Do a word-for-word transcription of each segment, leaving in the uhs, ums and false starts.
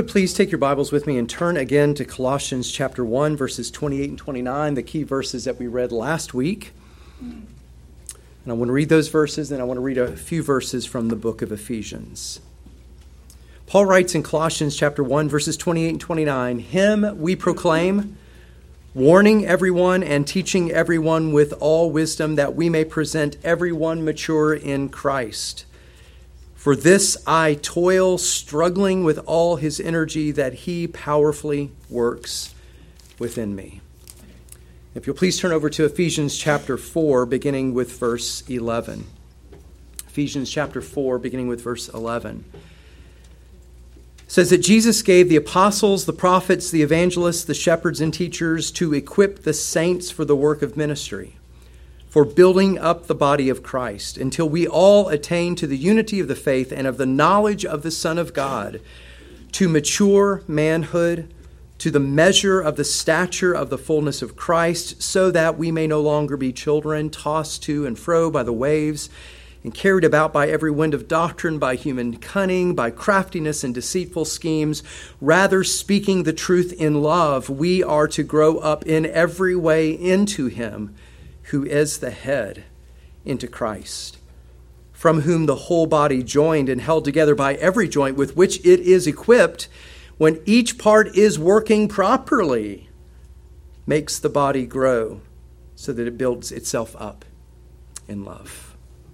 would please take your Bibles with me and turn again to Colossians chapter one, verses twenty-eight and twenty-nine, the key verses that we read last week. And I want to read those verses, and I want to read a few verses from the book of Ephesians. Paul writes in Colossians chapter one, verses twenty-eight and twenty-nine, "Him we proclaim, warning everyone and teaching everyone with all wisdom, that we may present everyone mature in Christ. For this I toil, struggling with all his energy that he powerfully works within me." If you'll please turn over to Ephesians chapter four, beginning with verse eleven. Ephesians chapter four, beginning with verse eleven. It says that Jesus gave the apostles, the prophets, the evangelists, the shepherds, and teachers to equip the saints for the work of ministry, for building up the body of Christ, until we all attain to the unity of the faith and of the knowledge of the Son of God, to mature manhood, to the measure of the stature of the fullness of Christ, so that we may no longer be children, tossed to and fro by the waves, and carried about by every wind of doctrine, by human cunning, by craftiness and deceitful schemes. Rather, speaking the truth in love, we are to grow up in every way into him who is the head, into Christ, from whom the whole body, joined and held together by every joint with which it is equipped, when each part is working properly, makes the body grow so that it builds itself up in love.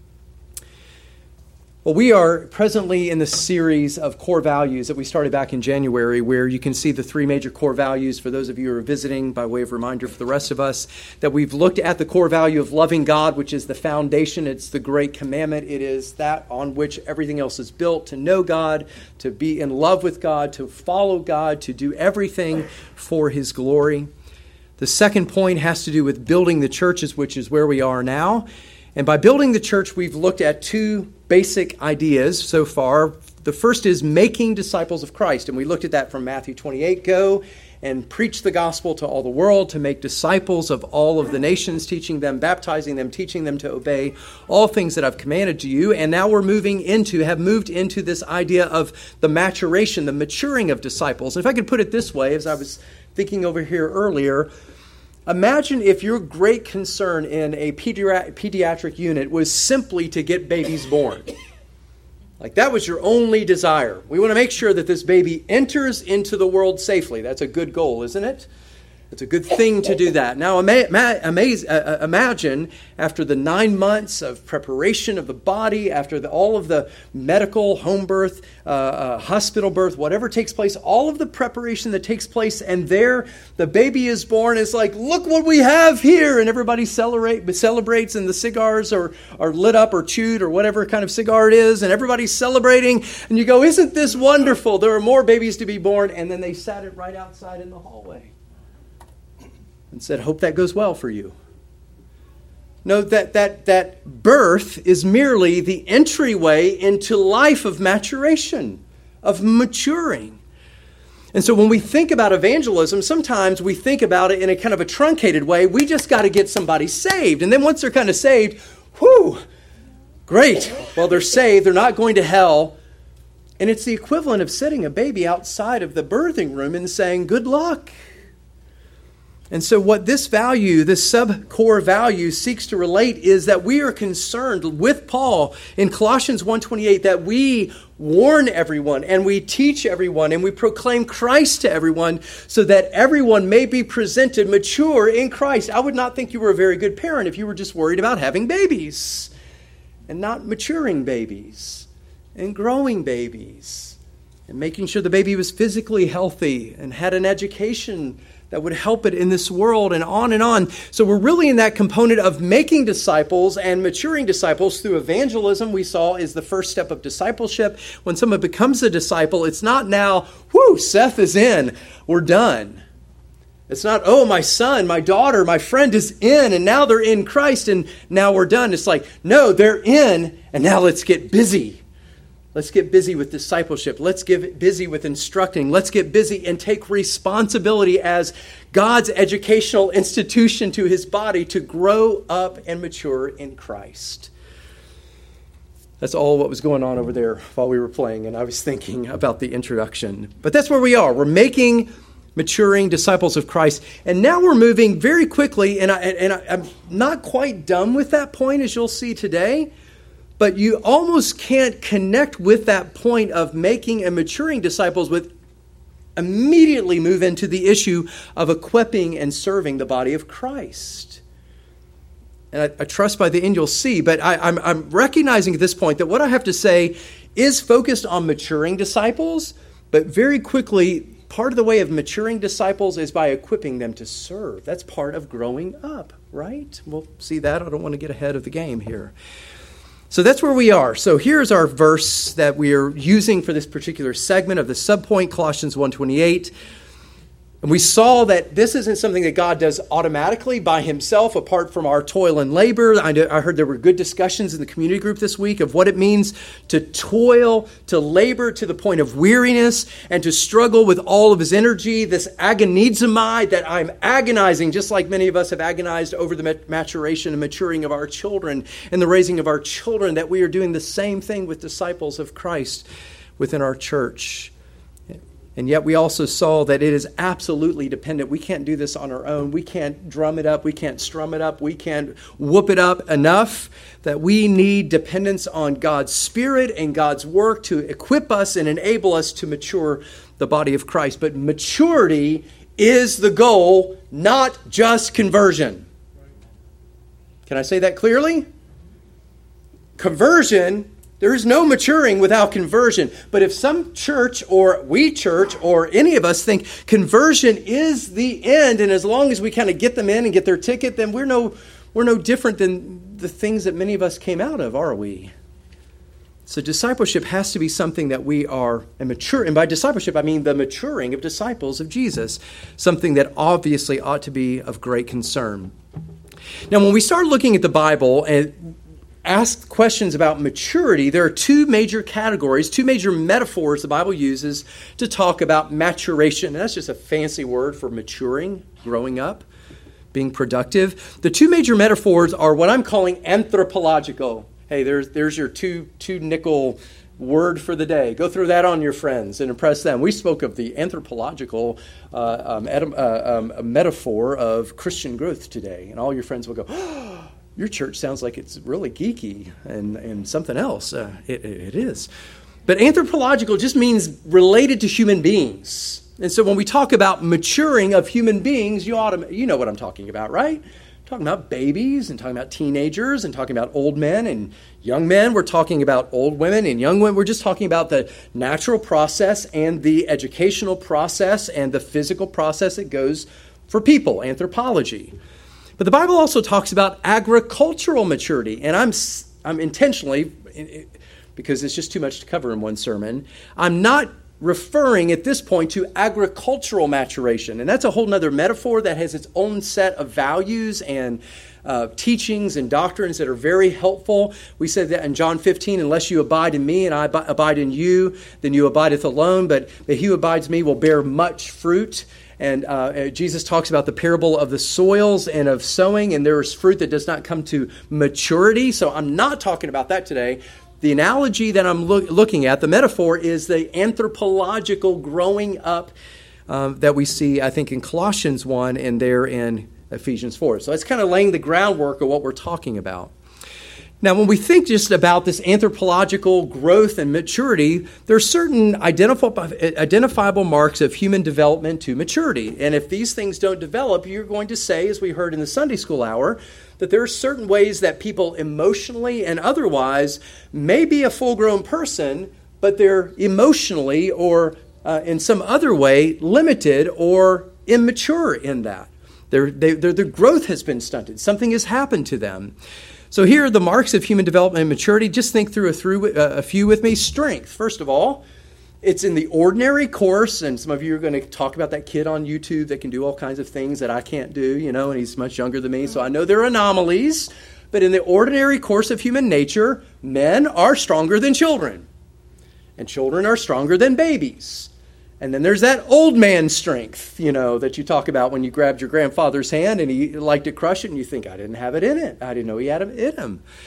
Well, we are presently in the series of core values that we started back in January, where you can see the three major core values for those of you who are visiting, by way of reminder for the rest of us, that we've looked at the core value of loving God, which is the foundation. It's the great commandment. It is that on which everything else is built, to know God, to be in love with God, to follow God, to do everything for his glory. The second point has to do with building the churches, which is where we are now. And by building the church, we've looked at two basic ideas so far. The first is making disciples of Christ. And we looked at that from Matthew twenty-eight. Go and preach the gospel to all the world, to make disciples of all of the nations, teaching them, baptizing them, teaching them to obey all things that I've commanded to you. And now we're moving into, have moved into this idea of the maturation, the maturing of disciples. And if I could put it this way, as I was thinking over here earlier, imagine if your great concern in a pediatric, pediatric unit was simply to get babies born. Like that was your only desire. We want to make sure that this baby enters into the world safely. That's a good goal, isn't it? It's a good thing to do that. Now ama- ama- uh, imagine after the nine months of preparation of the body, after the, all of the medical, home birth, uh, uh, hospital birth, whatever takes place, all of the preparation that takes place, and there the baby is born. It's like, look what we have here. And everybody celebrate, celebrates, and the cigars are, are lit up or chewed or whatever kind of cigar it is, and everybody's celebrating. And you go, isn't this wonderful? There are more babies to be born. And then they sat it right outside in the hallway and said, hope that goes well for you. No, that, that, that birth is merely the entryway into life of maturation, of maturing. And so when we think about evangelism, sometimes we think about it in a kind of a truncated way. We just got to get somebody saved. And then once they're kind of saved, whew, great. Well, they're saved. They're not going to hell. And it's the equivalent of setting a baby outside of the birthing room and saying, good luck. And so what this value, this sub-core value seeks to relate is that we are concerned with Paul in Colossians one twenty-eight that we warn everyone and we teach everyone and we proclaim Christ to everyone so that everyone may be presented mature in Christ. I would not think you were a very good parent if you were just worried about having babies and not maturing babies and growing babies and making sure the baby was physically healthy and had an education that would help it in this world, and on and on. So we're really in that component of making disciples and maturing disciples through evangelism. We saw is the first step of discipleship. When someone becomes a disciple, it's not now, whoo, Seth is in, we're done. It's not, oh, my son, my daughter, my friend is in, and now they're in Christ, and now we're done. It's like, no, they're in, and now let's get busy. Let's get busy with discipleship. Let's get busy with instructing. Let's get busy and take responsibility as God's educational institution to his body to grow up and mature in Christ. That's all what was going on over there while we were playing, and I was thinking about the introduction. But that's where we are. We're making maturing disciples of Christ. And now we're moving very quickly, and, I, and I, I'm not quite done with that point, as you'll see today, but you almost can't connect with that point of making and maturing disciples with immediately move into the issue of equipping and serving the body of Christ. And I, I trust by the end you'll see, but I, I'm, I'm recognizing at this point that what I have to say is focused on maturing disciples, but very quickly, part of the way of maturing disciples is by equipping them to serve. That's part of growing up, right? We'll see that. I don't want to get ahead of the game here. So that's where we are. So here's our verse that we are using for this particular segment of the subpoint, Colossians one twenty-eight. And we saw that this isn't something that God does automatically by himself, apart from our toil and labor. I, I heard there were good discussions in the community group this week of what it means to toil, to labor to the point of weariness, and to struggle with all of his energy, this agonizomai, that I'm agonizing, just like many of us have agonized over the maturation and maturing of our children and the raising of our children, that we are doing the same thing with disciples of Christ within our church. And yet we also saw that it is absolutely dependent. We can't do this on our own. We can't drum it up. We can't strum it up. We can't whoop it up enough. That we need dependence on God's Spirit and God's work to equip us and enable us to mature the body of Christ. But maturity is the goal, not just conversion. Can I say that clearly? Conversion, there is no maturing without conversion. But if some church or we church or any of us think conversion is the end, and as long as we kind of get them in and get their ticket, then we're no we're no different than the things that many of us came out of, are we? So discipleship has to be something that we are and mature, and by discipleship I mean the maturing of disciples of Jesus, something that obviously ought to be of great concern. Now, when we start looking at the Bible and ask questions about maturity, there are two major categories, two major metaphors the Bible uses to talk about maturation. And that's just a fancy word for maturing, growing up, being productive. The two major metaphors are what I'm calling anthropological. Hey, there's there's your two two nickel word for the day. Go through that on your friends and impress them. We spoke of the anthropological uh, um, edum, uh, um, metaphor of Christian growth today, and all your friends will go, oh, your church sounds like it's really geeky and, and something else. Uh, it, it is. But anthropological just means related to human beings. And so when we talk about maturing of human beings, you ought to, you know what I'm talking about, right? Talking about babies and talking about teenagers and talking about old men and young men. We're talking about old women and young women. We're just talking about the natural process and the educational process and the physical process that goes for people, anthropology. But the Bible also talks about agricultural maturity, and I'm I'm intentionally, because it's just too much to cover in one sermon, I'm not referring at this point to agricultural maturation. And that's a whole other metaphor that has its own set of values and uh, teachings and doctrines that are very helpful. We said that in John fifteen, unless you abide in me and I abide in you, then you abideth alone, but, but he who abides in me will bear much fruit. And uh, Jesus talks about the parable of the soils and of sowing, and there is fruit that does not come to maturity. So I'm not talking about that today. The analogy that I'm look, looking at, the metaphor, is the anthropological growing up um, that we see, I think, in Colossians one and there in Ephesians four. So it's kind of laying the groundwork of what we're talking about. Now, when we think just about this anthropological growth and maturity, there are certain identifiable marks of human development to maturity. And if these things don't develop, you're going to say, as we heard in the Sunday school hour, that there are certain ways that people emotionally and otherwise may be a full-grown person, but they're emotionally or uh, in some other way limited or immature in that. Their, they, their, their growth has been stunted. Something has happened to them. So here are the marks of human development and maturity. Just think through a, through uh, a few with me. Strength, first of all. It's in the ordinary course, and some of you are going to talk about that kid on YouTube that can do all kinds of things that I can't do, you know, and he's much younger than me, so I know there are anomalies. But in the ordinary course of human nature, men are stronger than children, and children are stronger than babies. And then there's that old man strength, you know, that you talk about when you grabbed your grandfather's hand and he liked to crush it and you think, I didn't have it in it. I didn't know he had it in him.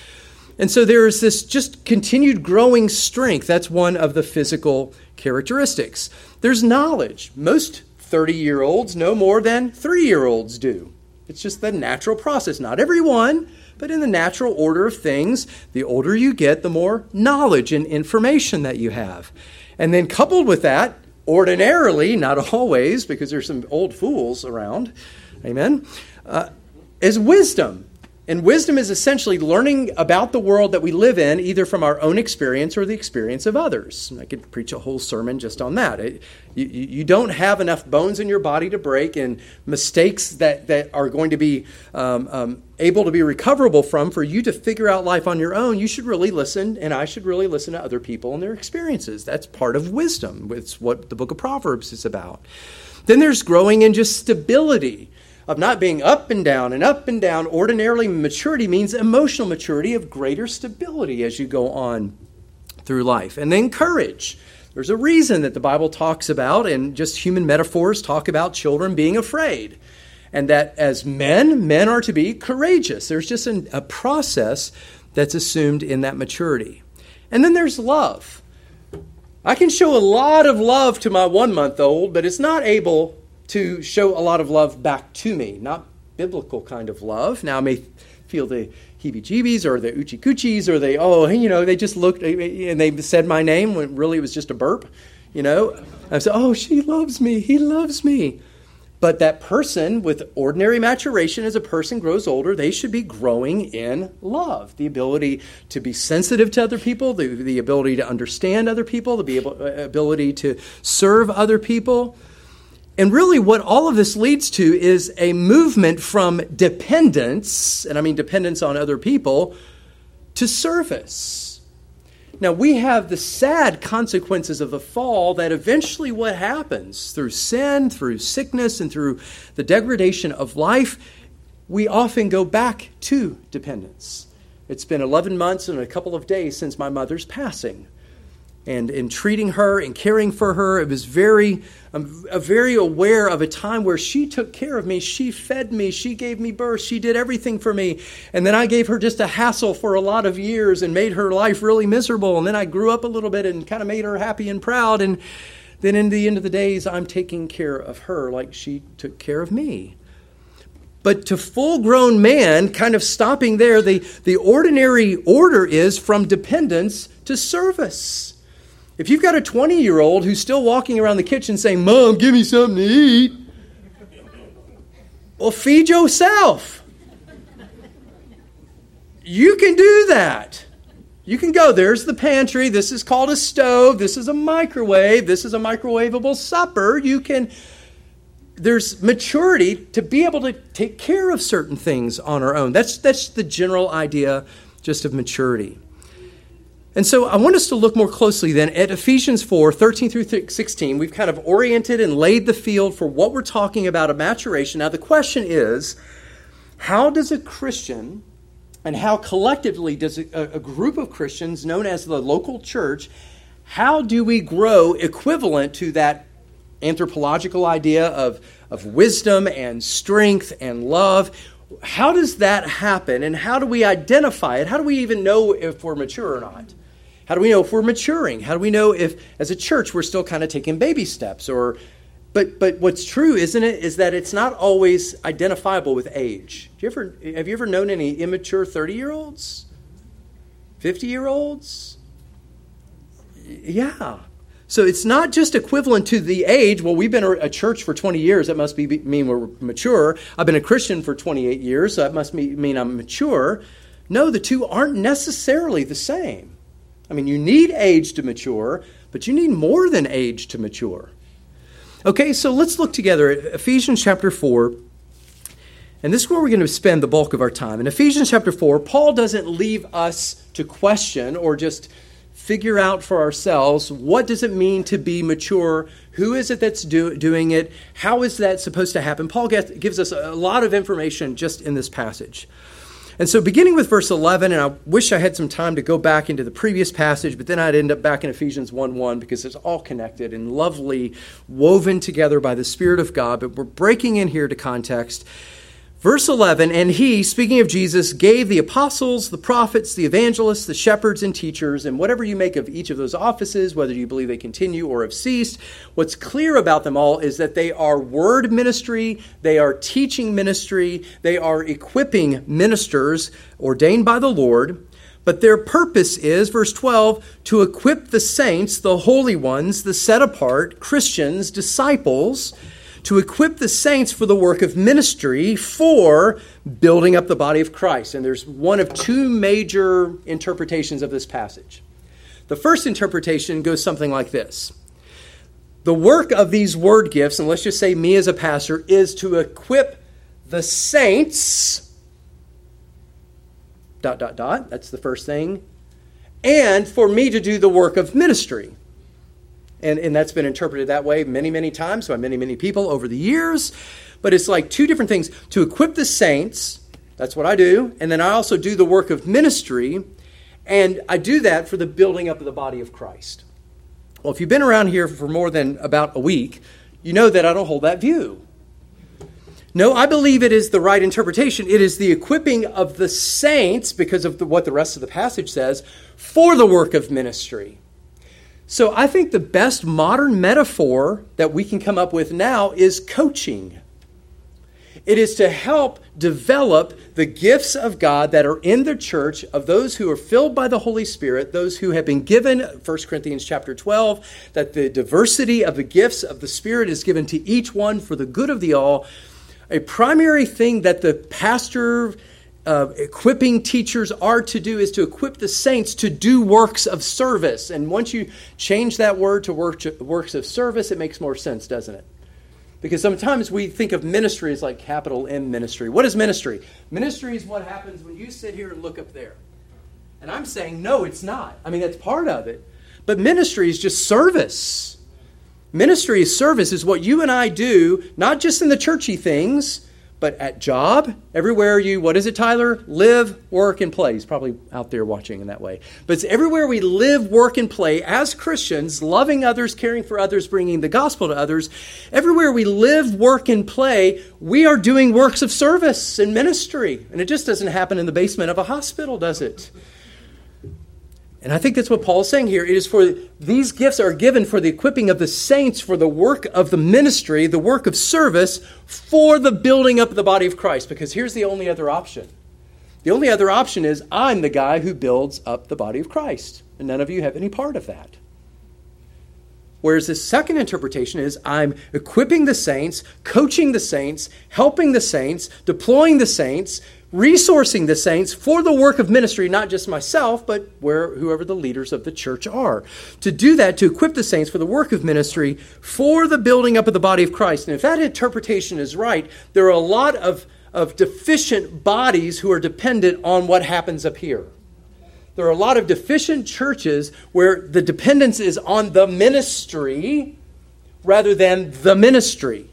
And so there is this just continued growing strength. That's one of the physical characteristics. There's knowledge. Most thirty-year-olds know more than three-year-olds do. It's just the natural process. Not everyone, but in the natural order of things, the older you get, the more knowledge and information that you have. And then coupled with that, ordinarily, not always, because there's some old fools around, amen, uh, is wisdom. And wisdom is essentially learning about the world that we live in, either from our own experience or the experience of others. I could preach a whole sermon just on that. It, you, you don't have enough bones in your body to break, and mistakes that, that are going to be um, um, able to be recoverable from for you to figure out life on your own. You should really listen, and I should really listen to other people and their experiences. That's part of wisdom. It's what the book of Proverbs is about. Then there's growing in just stability, of not being up and down and up and down. Ordinarily, maturity means emotional maturity of greater stability as you go on through life. And then courage. There's a reason that the Bible talks about, and just human metaphors talk about children being afraid. And that as men, men are to be courageous. There's just an, a process that's assumed in that maturity. And then there's love. I can show a lot of love to my one-month-old, but it's not able to show a lot of love back to me, not biblical kind of love. Now I may feel the heebie-jeebies or the oochie-coochies or they, oh, you know, they just looked and they said my name when really it was just a burp, you know. I said, oh, she loves me, he loves me. But that person with ordinary maturation, as a person grows older, they should be growing in love. The ability to be sensitive to other people, the, the ability to understand other people, the able, ability to serve other people. And really what all of this leads to is a movement from dependence, and I mean dependence on other people, to service. Now we have the sad consequences of the fall that eventually what happens through sin, through sickness, and through the degradation of life, we often go back to dependence. It's been eleven months and a couple of days since my mother's passing. And in treating her and caring for her, it was very, I'm very aware of a time where she took care of me. She fed me. She gave me birth. She did everything for me. And then I gave her just a hassle for a lot of years and made her life really miserable. And then I grew up a little bit and kind of made her happy and proud. And then in the end of the days, I'm taking care of her like she took care of me. But to full-grown man, kind of stopping there, the, the ordinary order is from dependence to service. If you've got a twenty-year-old who's still walking around the kitchen saying, Mom, give me something to eat, well, feed yourself. You can do that. You can go, there's the pantry. This is called a stove. This is a microwave. This is a microwavable supper. You can, there's maturity to be able to take care of certain things on our own. That's, that's the general idea just of maturity. And so I want us to look more closely then at Ephesians four, thirteen through sixteen. We've kind of oriented and laid the field for what we're talking about of maturation. Now the question is, how does a Christian and how collectively does a, a group of Christians known as the local church, how do we grow equivalent to that anthropological idea of, of wisdom and strength and love? How does that happen, and how do we identify it? How do we even know if we're mature or not? How do we know if we're maturing? How do we know if, as a church, we're still kind of taking baby steps? Or, but but what's true, isn't it, is that it's not always identifiable with age. Do you ever have you ever known any immature thirty-year-olds, fifty-year-olds? Yeah. So it's not just equivalent to the age. Well, we've been a church for twenty years. That must be, mean we're mature. I've been a Christian for twenty-eight years. So that must mean I'm mature. No, the two aren't necessarily the same. I mean, you need age to mature, but you need more than age to mature. Okay, so let's look together at Ephesians chapter four. And this is where we're going to spend the bulk of our time. In Ephesians chapter four, Paul doesn't leave us to question or just figure out for ourselves, what does it mean to be mature? Who is it that's do, doing it? How is that supposed to happen? Paul gets, gives us a lot of information just in this passage. And so beginning with verse eleven, and I wish I had some time to go back into the previous passage, but then I'd end up back in Ephesians one one because it's all connected and lovely, woven together by the Spirit of God. But we're breaking in here to context. Verse eleven, and he, speaking of Jesus, gave the apostles, the prophets, the evangelists, the shepherds, and teachers, and whatever you make of each of those offices, whether you believe they continue or have ceased, what's clear about them all is that they are word ministry, they are teaching ministry, they are equipping ministers ordained by the Lord, but their purpose is, verse twelve, to equip the saints, the holy ones, the set apart, Christians, disciples, to equip the saints for the work of ministry for building up the body of Christ. And there's one of two major interpretations of this passage. The first interpretation goes something like this. The work of these word gifts, and let's just say me as a pastor, is to equip the saints, dot, dot, dot, that's the first thing, and for me to do the work of ministry. And, and that's been interpreted that way many, many times by many, many people over the years. But it's like two different things. To equip the saints, that's what I do. And then I also do the work of ministry. And I do that for the building up of the body of Christ. Well, if you've been around here for more than about a week, you know that I don't hold that view. No, I believe it is the right interpretation. It is the equipping of the saints, because of the, what the rest of the passage says, for the work of ministry. So I think the best modern metaphor that we can come up with now is coaching. It is to help develop the gifts of God that are in the church of those who are filled by the Holy Spirit, those who have been given, First Corinthians chapter twelve, that the diversity of the gifts of the Spirit is given to each one for the good of the all. A primary thing that the pastor Uh, equipping teachers are to do is to equip the saints to do works of service. And once you change that word to work, works of service, it makes more sense, doesn't it? Because sometimes we think of ministry as like capital M ministry. What is ministry? Ministry is what happens when you sit here and look up there. And I'm saying, no, it's not. I mean, that's part of it. But ministry is just service. Ministry is service, is what you and I do, not just in the churchy things, but at job, everywhere you, what is it, Tyler? Live, work, and play. He's probably out there watching in that way. But it's everywhere we live, work, and play as Christians, loving others, caring for others, bringing the gospel to others. Everywhere we live, work, and play, we are doing works of service and ministry. And it just doesn't happen in the basement of a hospital, does it? And I think that's what Paul is saying here. It is for, these gifts are given for the equipping of the saints, for the work of the ministry, the work of service, for the building up of the body of Christ. Because here's the only other option. The only other option is I'm the guy who builds up the body of Christ. And none of you have any part of that. Whereas the second interpretation is I'm equipping the saints, coaching the saints, helping the saints, deploying the saints, resourcing the saints for the work of ministry, not just myself, but where whoever the leaders of the church are. To do that, to equip the saints for the work of ministry, for the building up of the body of Christ. And if that interpretation is right, there are a lot of, of deficient bodies who are dependent on what happens up here. There are a lot of deficient churches where the dependence is on the ministry rather than the ministry.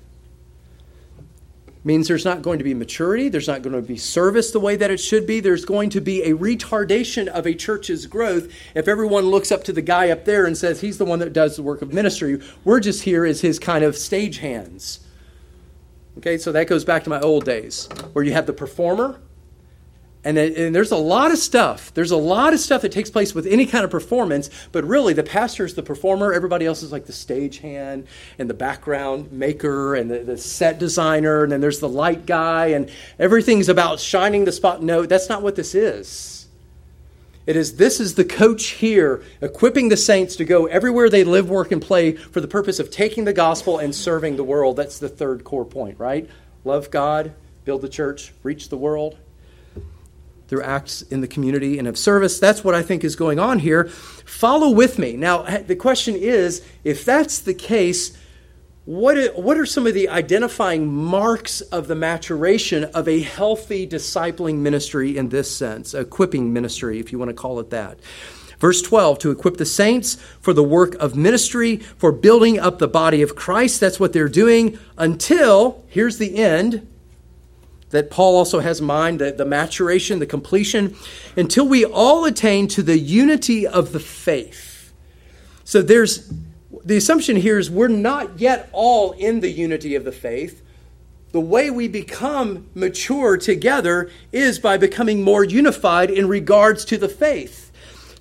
Means there's not going to be maturity, there's not going to be service the way that it should be. There's going to be a retardation of a church's growth if everyone looks up to the guy up there and says he's the one that does the work of ministry. We're just here as his kind of stagehands. Okay, so that goes back to my old days where you have the performer. And, and there's a lot of stuff. There's a lot of stuff that takes place with any kind of performance, but really the pastor is the performer. Everybody else is like the stagehand and the background maker and the, the set designer, and then there's the light guy, and everything's about shining the spot. No, that's not what this is. It is, this is the coach here, equipping the saints to go everywhere they live, work, and play for the purpose of taking the gospel and serving the world. That's the third core point, right? Love God, build the church, reach the world through acts in the community and of service. That's what I think is going on here. Follow with me. Now, the question is, if that's the case, what are, what are some of the identifying marks of the maturation of a healthy discipling ministry in this sense, equipping ministry, if you want to call it that? Verse twelve, to equip the saints for the work of ministry, for building up the body of Christ. That's what they're doing until, here's the end, that Paul also has in mind, the, the maturation, the completion, until we all attain to the unity of the faith. So there's, the assumption here is we're not yet all in the unity of the faith. the way we become mature together is by becoming more unified in regards to the faith.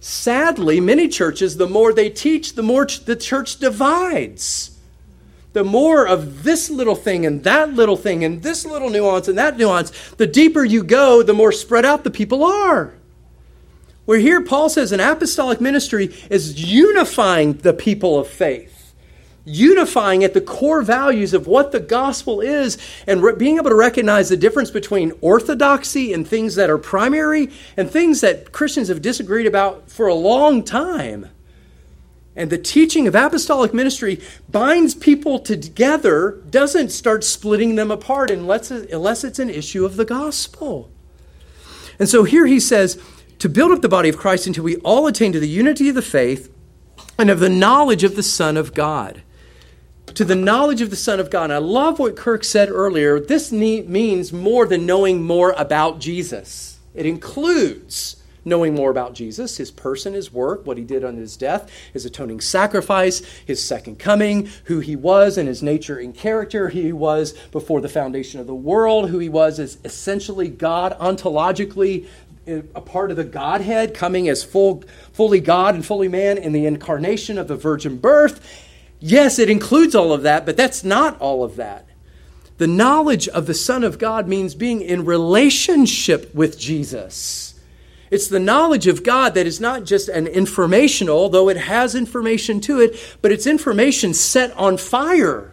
Sadly, many churches, the more they teach, the more the church divides. The more of this little thing and that little thing and this little nuance and that nuance, the deeper you go, the more spread out the people are. Where here Paul says an apostolic ministry is unifying the people of faith, unifying at the core values of what the gospel is, and re- being able to recognize the difference between orthodoxy and things that are primary and things that Christians have disagreed about for a long time. And the teaching of apostolic ministry binds people together, doesn't start splitting them apart unless, unless it's an issue of the gospel. And so here he says, to build up the body of Christ until we all attain to the unity of the faith and of the knowledge of the Son of God. To the knowledge of the Son of God. And I love what Kirk said earlier. This means more than knowing more about Jesus. It includes knowing more about Jesus, his person, his work, what he did on his death, his atoning sacrifice, his second coming, who he was and his nature and character, who he was before the foundation of the world, who he was as essentially God, ontologically a part of the Godhead, coming as full, fully God and fully man in the incarnation of the virgin birth. Yes, it includes all of that, but that's not all of that. The knowledge of the Son of God means being in relationship with Jesus. It's the knowledge of God that is not just an informational, though it has information to it, but it's information set on fire.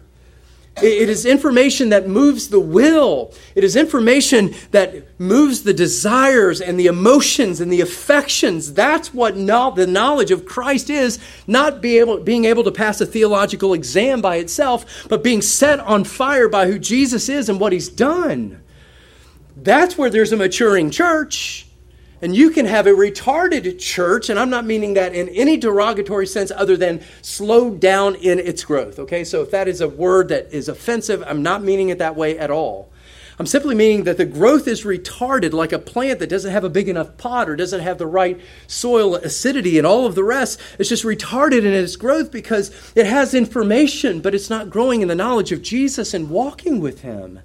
It is information that moves the will. It is information that moves the desires and the emotions and the affections. That's what no, the knowledge of Christ is, not be able, being able to pass a theological exam by itself, but being set on fire by who Jesus is and what he's done. That's where there's a maturing church. And you can have a retarded church, and I'm not meaning that in any derogatory sense other than slowed down in its growth. Okay, so if that is a word that is offensive, I'm not meaning it that way at all. I'm simply meaning that the growth is retarded like a plant that doesn't have a big enough pot or doesn't have the right soil acidity and all of the rest. It's just retarded in its growth because it has information, but it's not growing in the knowledge of Jesus and walking with him.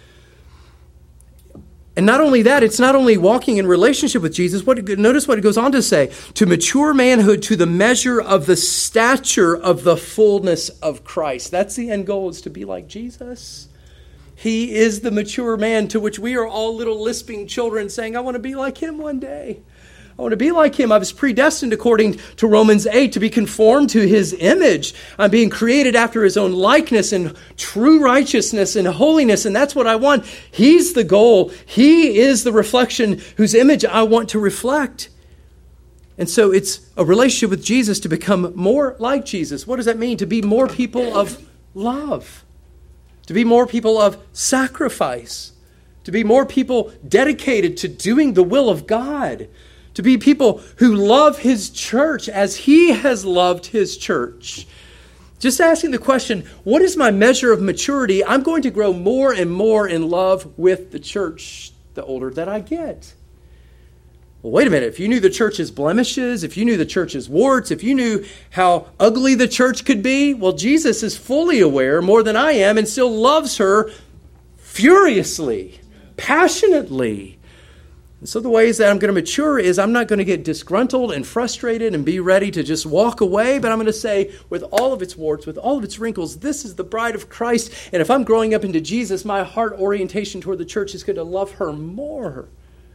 And not only that, it's not only walking in relationship with Jesus. What, notice what it goes on to say. To mature manhood to the measure of the stature of the fullness of Christ. That's the end goal, is to be like Jesus. He is the mature man to which we are all little lisping children saying, I want to be like him one day. I want to be like him. I was predestined, according to Romans eight, to be conformed to his image. I'm being created after his own likeness and true righteousness and holiness, and that's what I want. He's the goal. He is the reflection whose image I want to reflect. And so it's a relationship with Jesus to become more like Jesus. What does that mean? To be more people of love. To be more people of sacrifice. To be more people dedicated to doing the will of God. To be people who love his church as he has loved his church. Just asking the question, what is my measure of maturity? I'm going to grow more and more in love with the church the older that I get. Well, wait a minute. If you knew the church's blemishes, if you knew the church's warts, if you knew how ugly the church could be, well, Jesus is fully aware more than I am and still loves her furiously, passionately. And so the ways that I'm going to mature is I'm not going to get disgruntled and frustrated and be ready to just walk away, but I'm going to say, with all of its warts, with all of its wrinkles, this is the bride of Christ. And if I'm growing up into Jesus, my heart orientation toward the church is going to love her more,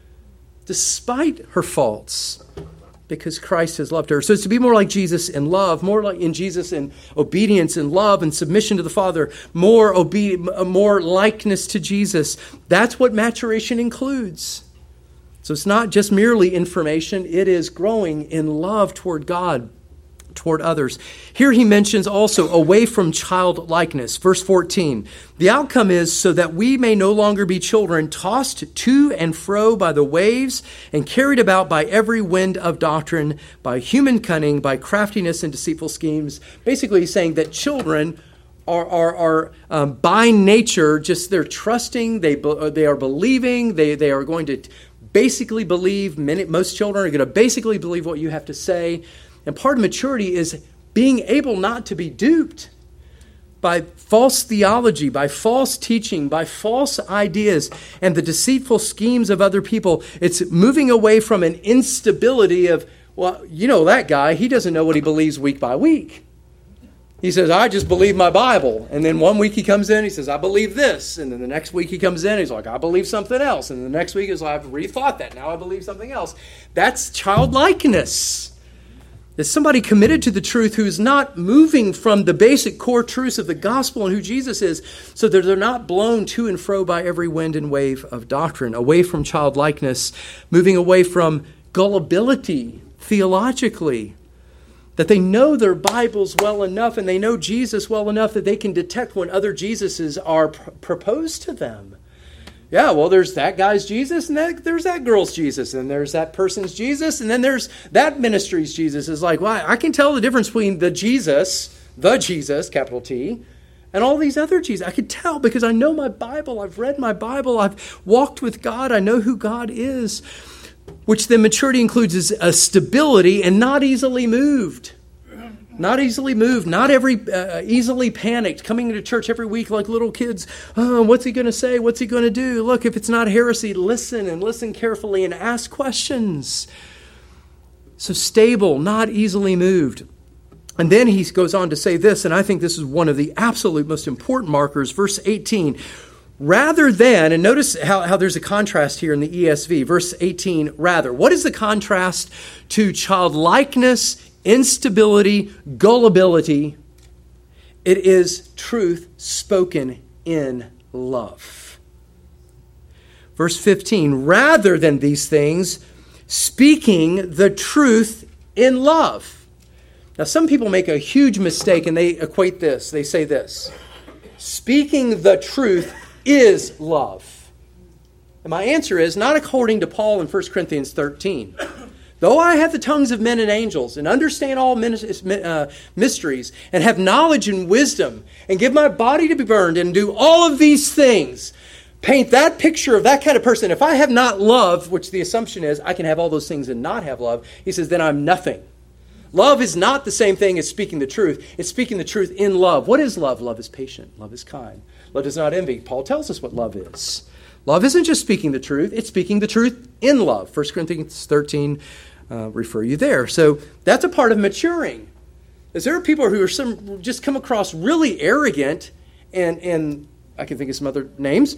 despite her faults, because Christ has loved her. So it's to be more like Jesus in love, more like in Jesus in obedience and love and submission to the Father, more obe- more likeness to Jesus. That's what maturation includes. So it's not just merely information, it is growing in love toward God, toward others. Here he mentions also away from childlikeness. Verse fourteen, the outcome is so that we may no longer be children tossed to and fro by the waves and carried about by every wind of doctrine, by human cunning, by craftiness and deceitful schemes. Basically he's saying that children are, are, are um, by nature, just they're trusting, they, they are believing, they, they are going to basically believe, many, most children are going to basically believe what you have to say. And part of maturity is being able not to be duped. by false theology, by false teaching, by false ideas, and the deceitful schemes of other people. It's moving away from an instability of, well, you know that guy, he doesn't know what he believes week by week. He says, I just believe my Bible. And then one week he comes in, he says, I believe this. And then the next week he comes in, he's like, I believe something else. And the next week he's like, I've rethought that. Now I believe something else. That's childlikeness. It's somebody committed to the truth who's not moving from the basic core truths of the gospel and who Jesus is, so that they're not blown to and fro by every wind and wave of doctrine, away from childlikeness, moving away from gullibility theologically. That they know their Bibles well enough and they know Jesus well enough that they can detect when other Jesuses are pr- proposed to them. Yeah, well, there's that guy's Jesus and that, there's that girl's Jesus and there's that person's Jesus and then there's that ministry's Jesus. It's like, well, I can tell the difference between the Jesus, the Jesus, capital T, and all these other Jesus. I can tell because I know my Bible. I've read my Bible. I've walked with God. I know who God is. Which then maturity includes is a stability and not easily moved. Not easily moved, not every uh, easily panicked, coming into church every week like little kids. Oh, what's he going to say? What's he going to do? Look, if it's not heresy, listen and listen carefully and ask questions. So stable, not easily moved. And then he goes on to say this, and I think this is one of the absolute most important markers, verse eighteen. Rather than, and notice how, how there's a contrast here in the E S V, verse eighteen, rather. What is the contrast to childlikeness, instability, gullibility? It is truth spoken in love. Verse fifteen, rather than these things, speaking the truth in love. Now, some people make a huge mistake and they equate this. They say this, speaking the truth is love. And my answer is not according to Paul in First Corinthians thirteen. Though I have the tongues of men and angels and understand all mysteries and have knowledge and wisdom and give my body to be burned and do all of these things, paint that picture of that kind of person. If I have not love, which the assumption is I can have all those things and not have love, he says, then I'm nothing. Love is not the same thing as speaking the truth. It's speaking the truth in love. What is love? Love is patient. Love is kind. Love does not envy. Paul tells us what love is. Love isn't just speaking the truth. It's speaking the truth in love. First Corinthians thirteen, uh, refer you there. So that's a part of maturing. Is there are people who are some just come across really arrogant, and and I can think of some other names,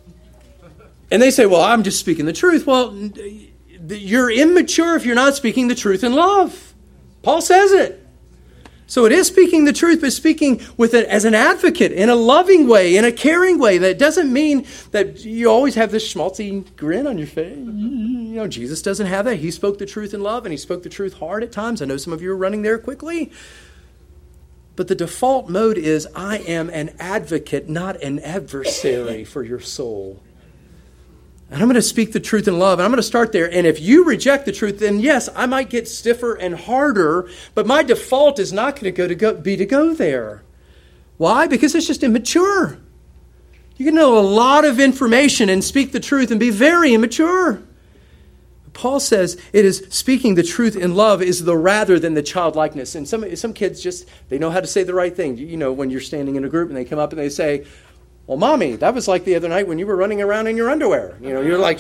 and they say, well, I'm just speaking the truth. Well, you're immature if you're not speaking the truth in love. Paul says it. So it is speaking the truth, but speaking with it as an advocate, in a loving way, in a caring way. That doesn't mean that you always have this schmaltzy grin on your face. You know, Jesus doesn't have that. He spoke the truth in love, and he spoke the truth hard at times. I know some of you are running there quickly. But the default mode is, I am an advocate, not an adversary for your soul. And I'm going to speak the truth in love, and I'm going to start there. And if you reject the truth, then yes, I might get stiffer and harder, but my default is not going to go to go, be to go there. Why? Because it's just immature. You can know a lot of information and speak the truth and be very immature. Paul says it is speaking the truth in love is the rather than the childlikeness. And some some kids just, they know how to say the right thing. You know, when you're standing in a group and they come up and they say, well, Mommy, that was like the other night when you were running around in your underwear. You know, you're like,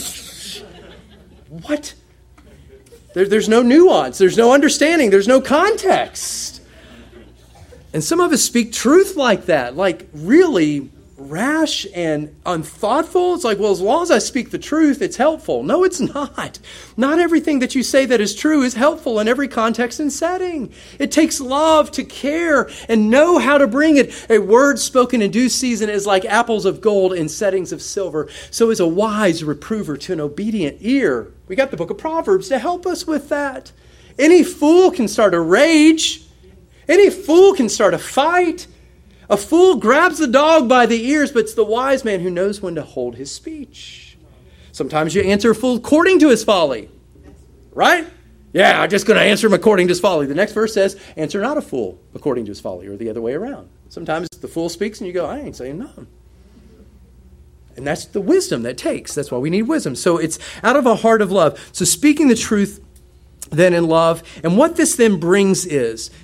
what? There, there's no nuance. There's no understanding. There's no context. And some of us speak truth like that, like really rash and unthoughtful. It's like, well, as long as I speak the truth, it's helpful. No, it's not. Not everything that you say that is true is helpful in every context and setting. It takes love to care and know how to bring it. A word spoken in due season is like apples of gold in settings of silver. So is a wise reprover to an obedient ear. We got the book of Proverbs to help us with that. Any fool can start a rage. Any fool can start a fight. A fool grabs the dog by the ears, but it's the wise man who knows when to hold his speech. Sometimes you answer a fool according to his folly. Right? Yeah, I'm just going to answer him according to his folly. The next verse says, answer not a fool according to his folly, or the other way around. Sometimes the fool speaks and you go, I ain't saying nothing. And that's the wisdom that takes. That's why we need wisdom. So it's out of a heart of love. So speaking the truth then in love. And what this then brings is,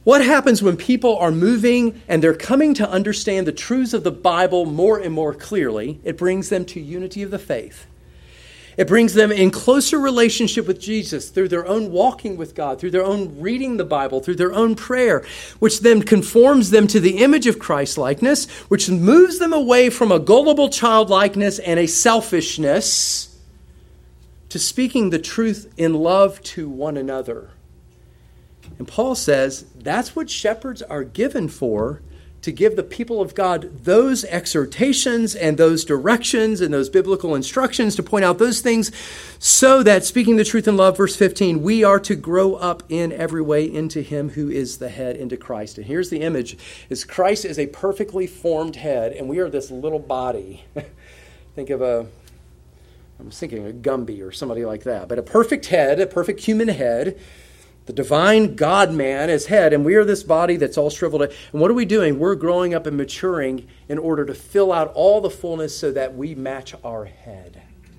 What happens when people are moving and they're coming to understand the truths of the Bible more and more clearly? It brings them to unity of the faith. It brings them in closer relationship with Jesus through their own walking with God, through their own reading the Bible, through their own prayer, which then conforms them to the image of Christ-likeness, which moves them away from a gullible childlikeness and a selfishness to speaking the truth in love to one another. And Paul says that's what shepherds are given for, to give the people of God those exhortations and those directions and those biblical instructions, to point out those things so that, speaking the truth in love, verse fifteen, we are to grow up in every way into him who is the head, into Christ. And here's the image, is Christ is a perfectly formed head, and we are this little body. Think of a, I was thinking a Gumby or somebody like that, but a perfect head, a perfect human head, the divine God-man as head, and we are this body that's all shriveled up. And what are we doing? We're growing up and maturing in order to fill out all the fullness so that we match our head.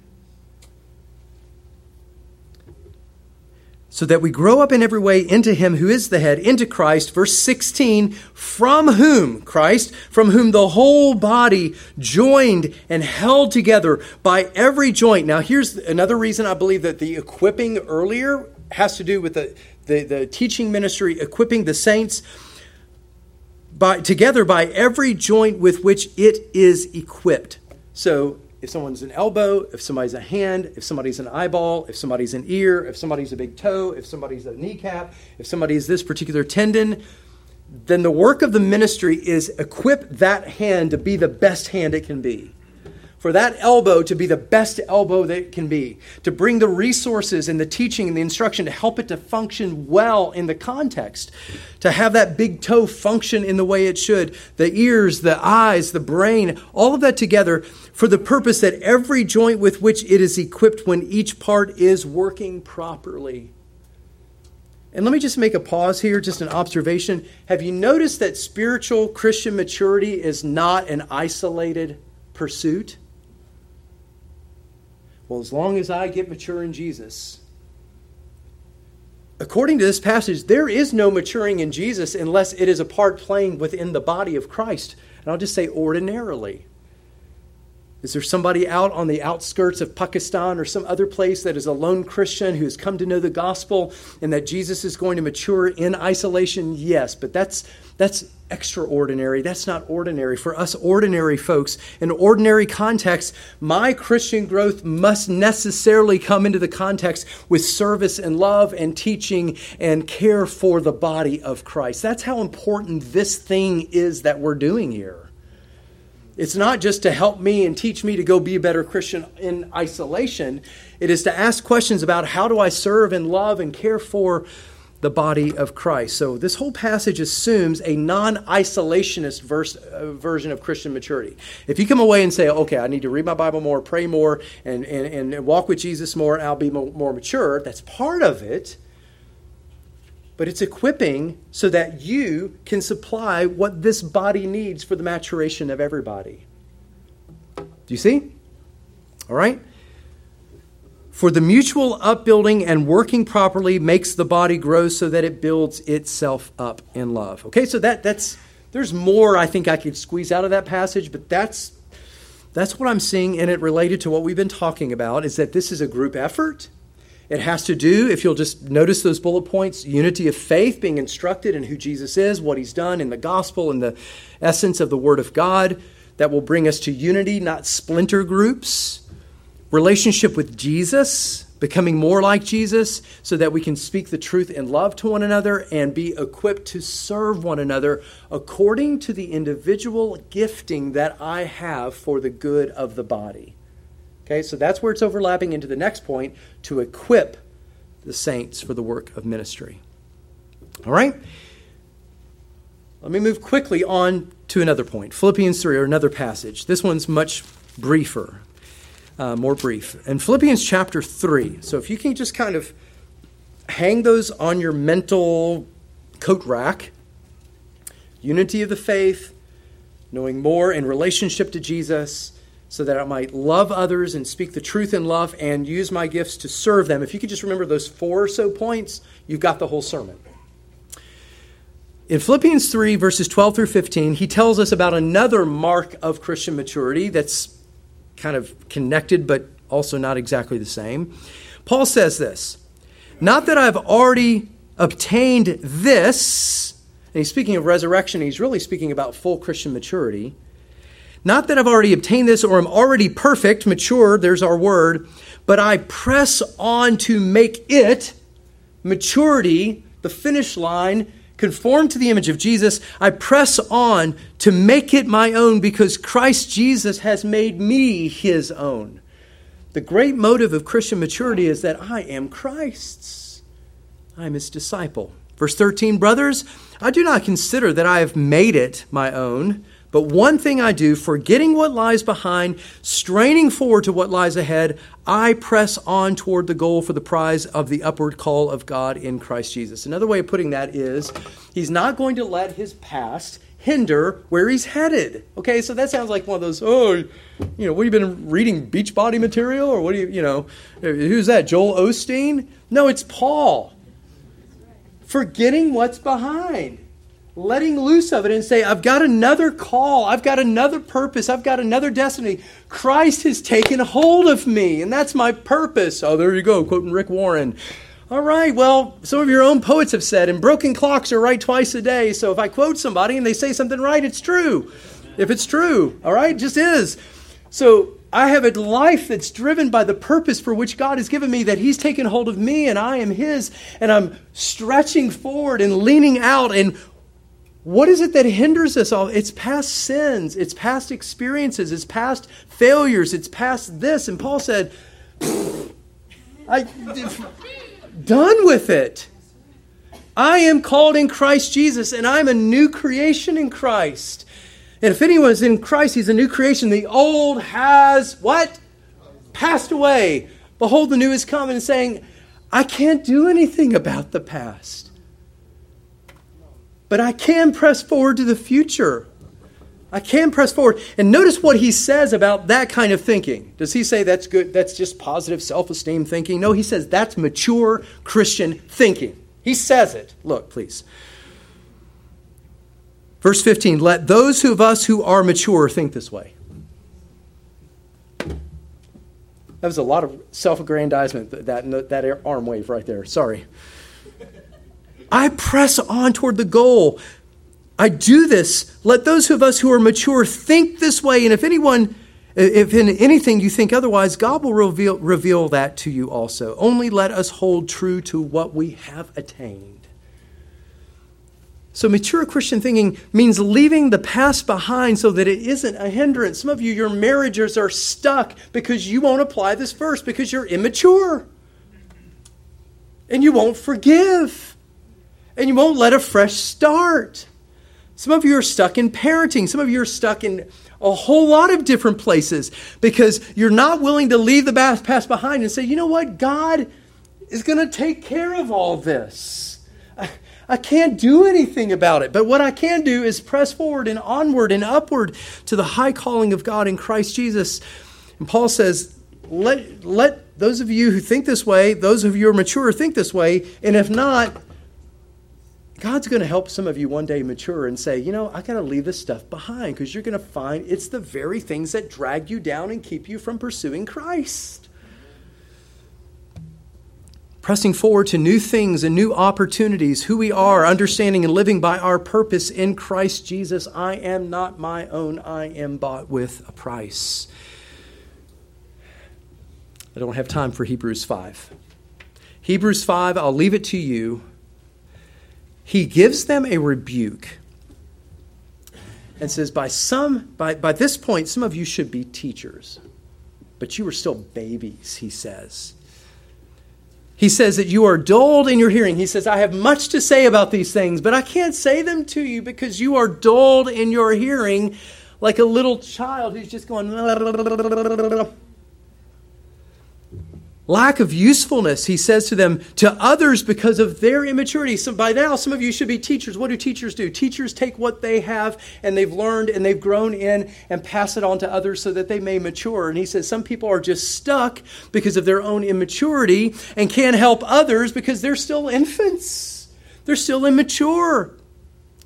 So that we grow up in every way into him who is the head, into Christ. Verse sixteen, from whom, Christ, from whom the whole body joined and held together by every joint. Now here's another reason I believe that the equipping earlier has to do with the, the, the teaching ministry, equipping the saints by, together by every joint with which it is equipped. So if someone's an elbow, if somebody's a hand, if somebody's an eyeball, if somebody's an ear, if somebody's a big toe, if somebody's a kneecap, if somebody's this particular tendon, then the work of the ministry is equip that hand to be the best hand it can be. For that elbow to be the best elbow that it can be, to bring the resources and the teaching and the instruction to help it to function well in the context, to have that big toe function in the way it should, the ears, the eyes, the brain, all of that together for the purpose that every joint with which it is equipped when each part is working properly. And let me just make a pause here, just an observation. Have you noticed that spiritual Christian maturity is not an isolated pursuit? Well, as long as I get mature in Jesus, according to this passage, there is no maturing in Jesus unless it is a part playing within the body of Christ. And I'll just say ordinarily. Is there somebody out on the outskirts of Pakistan or some other place that is a lone Christian who has come to know the gospel and that Jesus is going to mature in isolation? Yes, but that's that's extraordinary. That's not ordinary. For us ordinary folks, in ordinary context, my Christian growth must necessarily come into the context with service and love and teaching and care for the body of Christ. That's how important this thing is that we're doing here. It's not just to help me and teach me to go be a better Christian in isolation. It is to ask questions about how do I serve and love and care for the body of Christ. So this whole passage assumes a non-isolationist verse, uh, version of Christian maturity. If you come away and say, okay, I need to read my Bible more, pray more, and, and, and walk with Jesus more, and I'll be more, more mature, that's part of it. But it's equipping so that you can supply what this body needs for the maturation of everybody. Do you see? All right? For the mutual upbuilding and working properly makes the body grow so that it builds itself up in love. Okay, so that that's there's more I think I could squeeze out of that passage, but that's that's what I'm seeing in it related to what we've been talking about, is that this is a group effort. It has to do, if you'll just notice those bullet points, unity of faith, being instructed in who Jesus is, what he's done in the gospel and the essence of the Word of God. That will bring us to unity, not splinter groups. Relationship with Jesus, becoming more like Jesus so that we can speak the truth in love to one another and be equipped to serve one another according to the individual gifting that I have for the good of the body. Okay, so that's where it's overlapping into the next point, to equip the saints for the work of ministry. All right? Let me move quickly on to another point. Philippians three, or another passage. This one's much briefer, uh, more brief. In Philippians chapter three, so if you can just kind of hang those on your mental coat rack, unity of the faith, knowing more in relationship to Jesus, so that I might love others and speak the truth in love and use my gifts to serve them. If you could just remember those four or so points, you've got the whole sermon. In Philippians three, verses twelve through fifteen, he tells us about another mark of Christian maturity that's kind of connected, but also not exactly the same. Paul says this, not that I've already obtained this, and he's speaking of resurrection, he's really speaking about full Christian maturity. Not that I've already obtained this or am already perfect, mature, there's our word, but I press on to make it, maturity, the finish line, conform to the image of Jesus. I press on to make it my own because Christ Jesus has made me his own. The great motive of Christian maturity is that I am Christ's. I am his disciple. Verse thirteen, brothers, I do not consider that I have made it my own, but one thing I do, forgetting what lies behind, straining forward to what lies ahead, I press on toward the goal for the prize of the upward call of God in Christ Jesus. Another way of putting that is, he's not going to let his past hinder where he's headed. Okay, so that sounds like one of those, oh, you know, what have you been reading, Beachbody material? Or what do you, you know, who's that, Joel Osteen? No, it's Paul. Forgetting what's behind. Letting loose of it and say, I've got another call. I've got another purpose. I've got another destiny. Christ has taken hold of me, and that's my purpose. Oh, there you go, quoting Rick Warren. All right, well, some of your own poets have said, and broken clocks are right twice a day. So if I quote somebody and they say something right, it's true. If it's true, all right, it just is. So I have a life that's driven by the purpose for which God has given me, that he's taken hold of me and I am his, and I'm stretching forward and leaning out. And what is it that hinders us all? It's past sins. It's past experiences. It's past failures. It's past this. And Paul said, I, done with it. I am called in Christ Jesus, and I'm a new creation in Christ. And if anyone's in Christ, he's a new creation. The old has, what? Passed away. Behold, the new is come. And saying, I can't do anything about the past. But I can press forward to the future. I can press forward. And notice what he says about that kind of thinking. Does he say that's good? That's just positive self-esteem thinking? No, he says that's mature Christian thinking. He says it. Look, please. Verse fifteen, let those of us who are mature think this way. That was a lot of self-aggrandizement, that, that arm wave right there. Sorry. I press on toward the goal. I do this. Let those of us who are mature think this way. And if anyone, if in anything you think otherwise, God will reveal, reveal that to you also. Only let us hold true to what we have attained. So mature Christian thinking means leaving the past behind so that it isn't a hindrance. Some of you, your marriages are stuck because you won't apply this verse, because you're immature. And you won't forgive. And you won't let a fresh start. Some of you are stuck in parenting. Some of you are stuck in a whole lot of different places because you're not willing to leave the past behind and say, you know what? God is going to take care of all this. I, I can't do anything about it. But what I can do is press forward and onward and upward to the high calling of God in Christ Jesus. And Paul says, let, let those of you who think this way, those of you who are mature, think this way. And if not, God's going to help some of you one day mature and say, you know, I got to leave this stuff behind, because you're going to find it's the very things that drag you down and keep you from pursuing Christ. Pressing forward to new things and new opportunities, who we are, understanding and living by our purpose in Christ Jesus. I am not my own. I am bought with a price. I don't have time for Hebrews five. Hebrews five, I'll leave it to you. He gives them a rebuke and says, by some, by, by this point, some of you should be teachers, but you are still babies, he says. He says that you are dulled in your hearing. He says, I have much to say about these things, but I can't say them to you because you are dulled in your hearing, like a little child who's just going, lack of usefulness, he says to them, to others because of their immaturity. So by now, some of you should be teachers. What do teachers do? Teachers take what they have and they've learned and they've grown in and pass it on to others so that they may mature. And he says some people are just stuck because of their own immaturity and can't help others because they're still infants. They're still immature.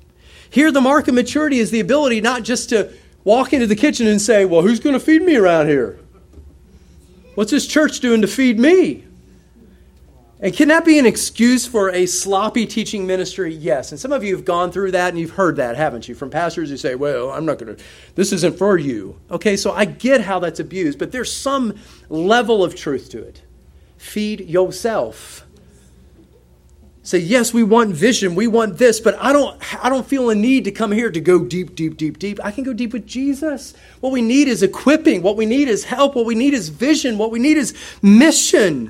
Here, the mark of maturity is the ability not just to walk into the kitchen and say, well, who's going to feed me around here? What's this church doing to feed me? And can that be an excuse for a sloppy teaching ministry? Yes. And some of you have gone through that and you've heard that, haven't you? From pastors who say, well, I'm not going to, this isn't for you. Okay, so I get how that's abused, but there's some level of truth to it. Feed yourself. Say, yes, we want vision, we want this, but I don't I don't feel a need to come here to go deep, deep, deep, deep. I can go deep with Jesus. What we need is equipping. What we need is help. What we need is vision. What we need is mission.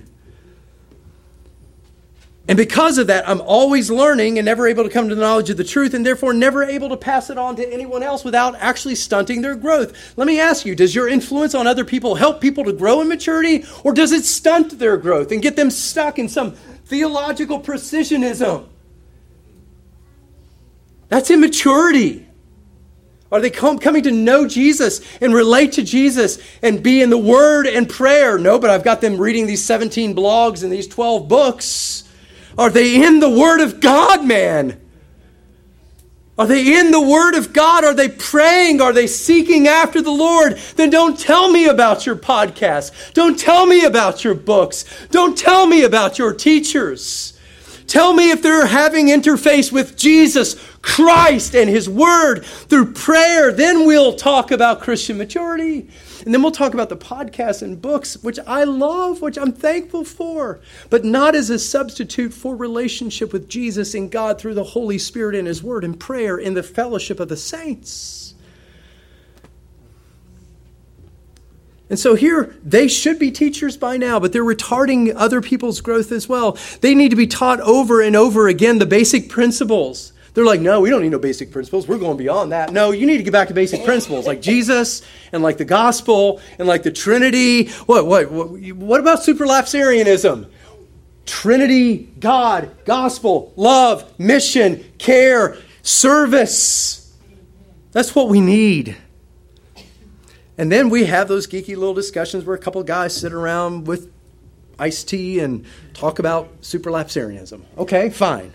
And because of that, I'm always learning and never able to come to the knowledge of the truth, and therefore never able to pass it on to anyone else without actually stunting their growth. Let me ask you, does your influence on other people help people to grow in maturity, or does it stunt their growth and get them stuck in some theological precisionism? That's immaturity. Are they com- coming to know Jesus and relate to Jesus and be in the Word and prayer? No, but I've got them reading these seventeen blogs and these twelve books. Are they in the Word of God, man? Are they in the Word of God? Are they praying? Are they seeking after the Lord? Then don't tell me about your podcast. Don't tell me about your books. Don't tell me about your teachers. Tell me if they're having interface with Jesus Christ and His Word through prayer. Then we'll talk about Christian maturity. And then we'll talk about the podcasts and books, which I love, which I'm thankful for, but not as a substitute for relationship with Jesus and God through the Holy Spirit and His Word and prayer in the fellowship of the saints. And so here, they should be teachers by now, but they're retarding other people's growth as well. They need to be taught over and over again the basic principles. They're like, no, we don't need no basic principles. We're going beyond that. No, you need to get back to basic principles like Jesus and like the gospel and like the Trinity. What, what, what, what about superlapsarianism? Trinity, God, gospel, love, mission, care, service. That's what we need. And then we have those geeky little discussions where a couple of guys sit around with iced tea and talk about superlapsarianism. Okay, fine.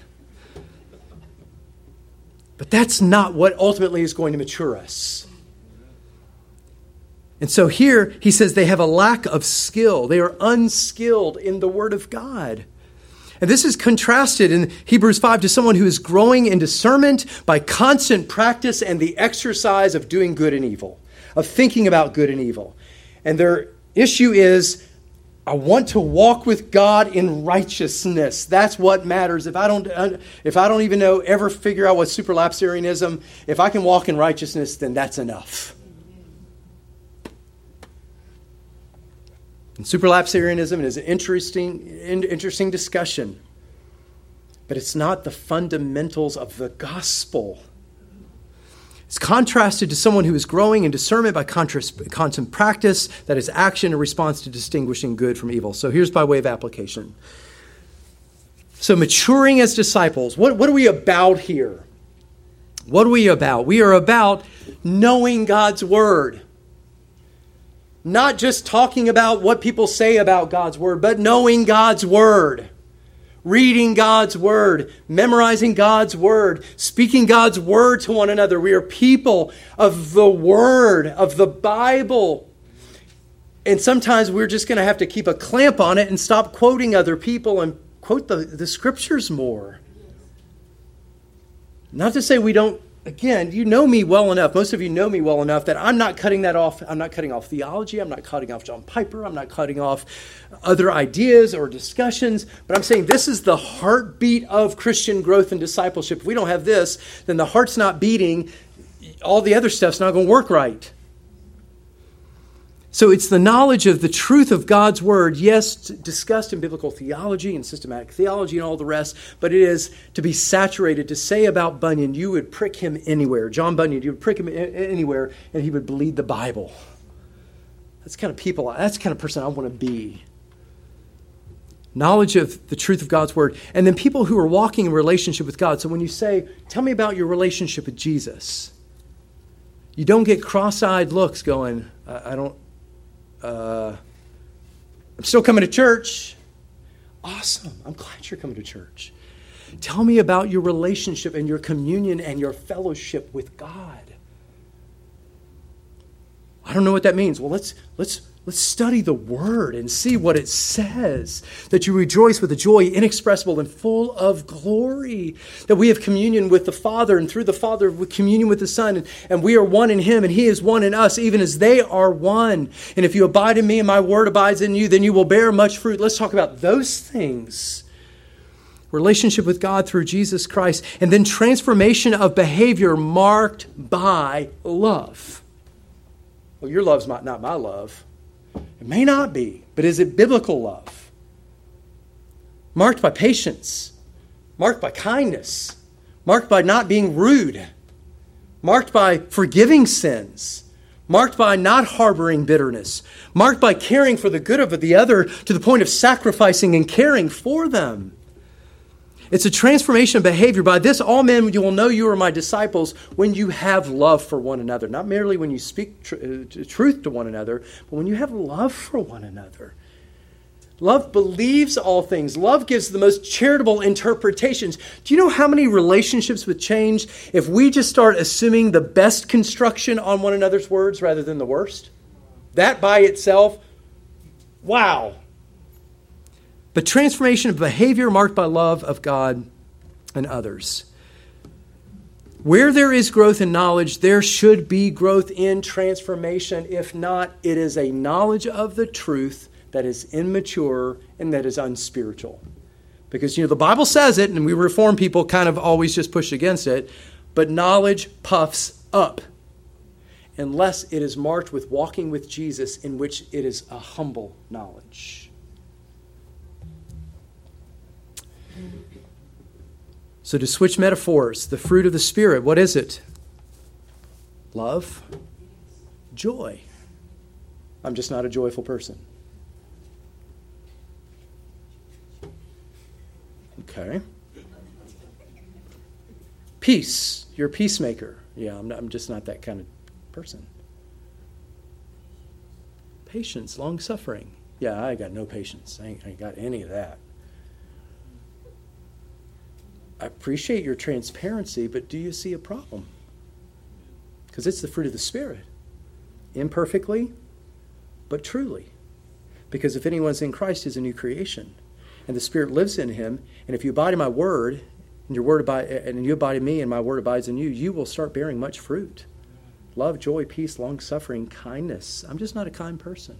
But that's not what ultimately is going to mature us. And so here he says they have a lack of skill. They are unskilled in the Word of God. And this is contrasted in Hebrews five to someone who is growing in discernment by constant practice and the exercise of doing good and evil, of thinking about good and evil. And their issue is, I want to walk with God in righteousness. That's what matters. If I don't, if I don't even know, ever figure out what superlapsarianism, if I can walk in righteousness, then that's enough. And superlapsarianism is an interesting, interesting discussion, but it's not the fundamentals of the gospel. It's contrasted to someone who is growing in discernment by contrast, constant practice, that is action in response to distinguishing good from evil. So here's by way of application. So maturing as disciples, what, what are we about here? What are we about? We are about knowing God's Word. Not just talking about what people say about God's Word, but knowing God's Word. Reading God's Word, memorizing God's Word, speaking God's Word to one another. We are people of the Word, of the Bible. And sometimes we're just going to have to keep a clamp on it and stop quoting other people and quote the, the Scriptures more. Not to say we don't, again, you know me well enough, most of you know me well enough that I'm not cutting that off. I'm not cutting off theology. I'm not cutting off John Piper. I'm not cutting off other ideas or discussions. But I'm saying this is the heartbeat of Christian growth and discipleship. If we don't have this, then the heart's not beating. All the other stuff's not going to work right. So it's the knowledge of the truth of God's Word, yes, discussed in biblical theology and systematic theology and all the rest, but it is to be saturated, to say about Bunyan, you would prick him anywhere. John Bunyan, you would prick him anywhere, and he would bleed the Bible. That's the kind of people, that's the kind of person I want to be. Knowledge of the truth of God's Word. And then people who are walking in relationship with God. So when you say, tell me about your relationship with Jesus, you don't get cross-eyed looks going, I, I don't, Uh, I'm still coming to church. Awesome. I'm glad you're coming to church. Tell me about your relationship and your communion and your fellowship with God. I don't know what that means. Well, let's let's let's study the Word and see what it says. That you rejoice with a joy inexpressible and full of glory. That we have communion with the Father, and through the Father with communion with the Son. And, and we are one in Him, and He is one in us, even as they are one. And if you abide in me and my Word abides in you, then you will bear much fruit. Let's talk about those things. Relationship with God through Jesus Christ. And then transformation of behavior marked by love. Well, your love's not my love. It may not be, but is it biblical love? Marked by patience, marked by kindness, marked by not being rude, marked by forgiving sins, marked by not harboring bitterness, marked by caring for the good of the other to the point of sacrificing and caring for them. It's a transformation of behavior. By this, all men you will know you are my disciples when you have love for one another. Not merely when you speak tr- uh, truth to one another, but when you have love for one another. Love believes all things. Love gives the most charitable interpretations. Do you know how many relationships would change if we just start assuming the best construction on one another's words rather than the worst? That by itself, wow. But transformation of behavior marked by love of God and others. Where there is growth in knowledge, there should be growth in transformation. If not, it is a knowledge of the truth that is immature and that is unspiritual. Because, you know, the Bible says it, and we Reformed people kind of always just push against it, but knowledge puffs up unless it is marked with walking with Jesus, in which it is a humble knowledge. So to switch metaphors, the fruit of the Spirit, what is it? Love, joy. I'm just not a joyful person. Okay. Peace. You're a peacemaker. Yeah, I'm, not, I'm just not that kind of person. Patience, long-suffering. Yeah, I got no patience. I ain't, I ain't got any of that. I appreciate your transparency, but do you see a problem? Because it's the fruit of the Spirit. Imperfectly, but truly. Because if anyone's in Christ, he's a new creation. And the Spirit lives in him. And if you abide in my word, and your word abide, and you abide in me, and my word abides in you, you will start bearing much fruit. Love, joy, peace, long-suffering, kindness. I'm just not a kind person.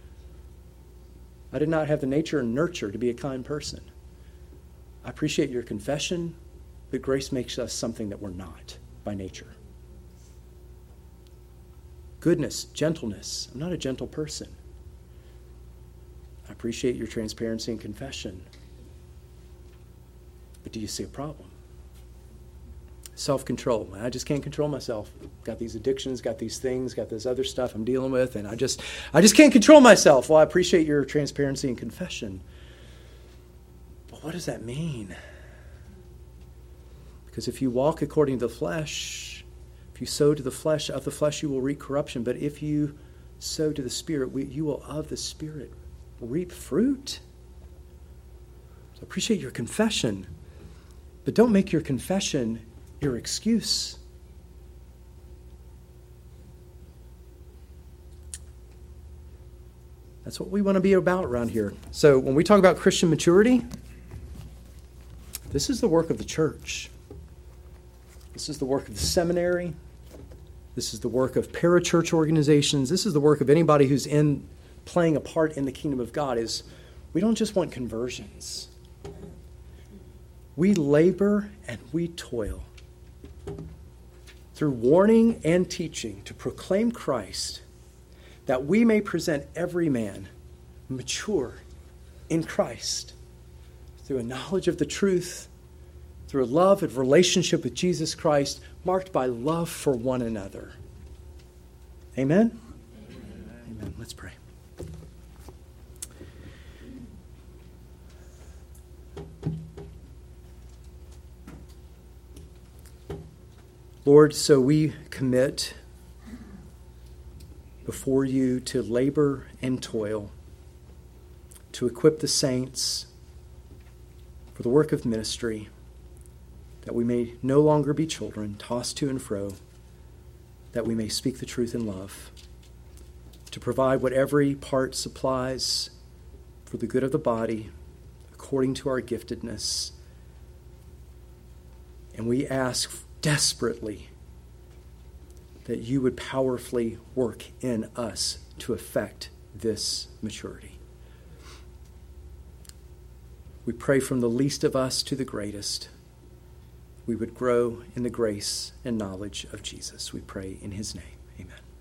I did not have the nature and nurture to be a kind person. I appreciate your confession, but grace makes us something that we're not by nature. Goodness, gentleness. I'm not a gentle person. I appreciate your transparency and confession, but do you see a problem? Self-control. I just can't control myself. Got these addictions, got these things, got this other stuff I'm dealing with, and I just, I just can't control myself. Well, I appreciate your transparency and confession. What does that mean? Because if you walk according to the flesh, if you sow to the flesh, of the flesh you will reap corruption. But if you sow to the Spirit, we, you will of the Spirit reap fruit. So appreciate your confession. But don't make your confession your excuse. That's what we want to be about around here. So when we talk about Christian maturity, this is the work of the church. This is the work of the seminary. This is the work of parachurch organizations. This is the work of anybody who's in playing a part in the kingdom of God. Is we don't just want conversions. We labor and we toil through warning and teaching to proclaim Christ, that we may present every man mature in Christ, through a knowledge of the truth, through a love and relationship with Jesus Christ, marked by love for one another. Amen? Amen. Amen. Let's pray. Lord, so we commit before you to labor and toil, to equip the saints for the work of ministry, that we may no longer be children, tossed to and fro, that we may speak the truth in love, to provide what every part supplies for the good of the body, according to our giftedness. And we ask desperately that you would powerfully work in us to effect this maturity. We pray from the least of us to the greatest, we would grow in the grace and knowledge of Jesus. We pray in his name. Amen.